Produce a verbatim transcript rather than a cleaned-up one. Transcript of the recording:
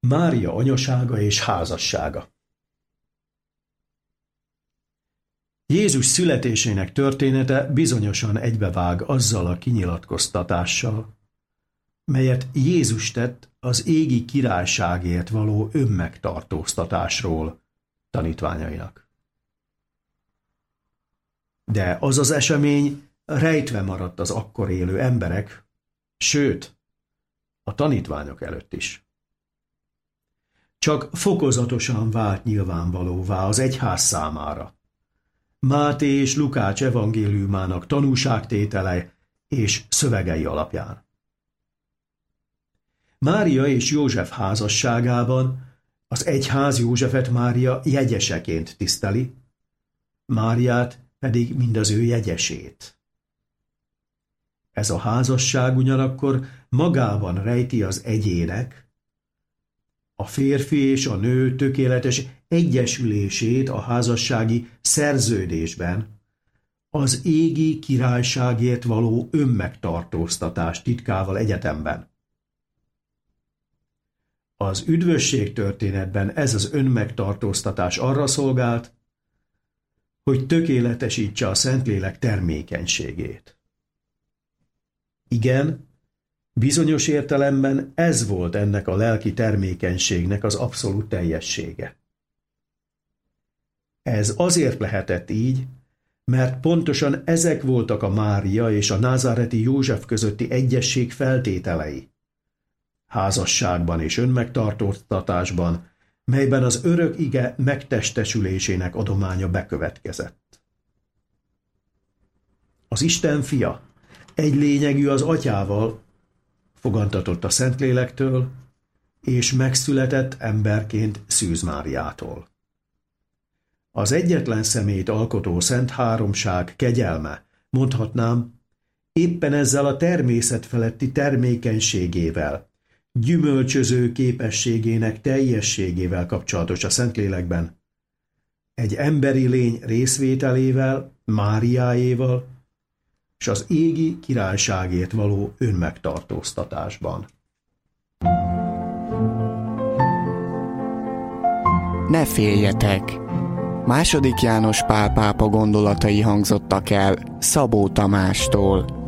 Mária anyasága és házassága. Jézus születésének története bizonyosan egybevág azzal a kinyilatkoztatással, melyet Jézus tett az égi királyságért való önmegtartóztatásról tanítványainak. De az az esemény rejtve maradt az akkor élő emberek, sőt, a tanítványok előtt is. Csak fokozatosan vált nyilvánvalóvá az egyház számára. Máté és Lukács evangéliumának tanúságtétele és szövegei alapján. Mária és József házasságában az egyház Józsefet Mária jegyeseként tiszteli, Máriát pedig mind az ő jegyesét. Ez a házasság ugyanakkor magában rejti az egyének, a férfi és a nő tökéletes egyesülését a házassági szerződésben, az égi királyságért való önmegtartóztatás titkával egyetemben. Az üdvösség történetben ez az önmegtartóztatás arra szolgált, hogy tökéletesítse a Szentlélek termékenységét. Igen, bizonyos értelemben ez volt ennek a lelki termékenységnek az abszolút teljessége. Ez azért lehetett így, mert pontosan ezek voltak a Mária és a názáreti József közötti egyesség feltételei. Házasságban és önmegtartóztatásban, melyben az örök ige megtestesülésének adománya bekövetkezett. Az Isten fia egy lényegű az atyával, fogantatott a Szentlélektől, és megszületett emberként Szűz Máriától. Az egyetlen személyt alkotó Szent Háromság kegyelme, mondhatnám, éppen ezzel a természet feletti termékenységével, gyümölcsöző képességének teljességével kapcsolatos a Szentlélekben, egy emberi lény részvételével, Máriáéval, és az égi királyságért való önmegtartóztatásban. Ne féljetek! Második János Pál pápa gondolatai hangzottak el Szabó Tamástól.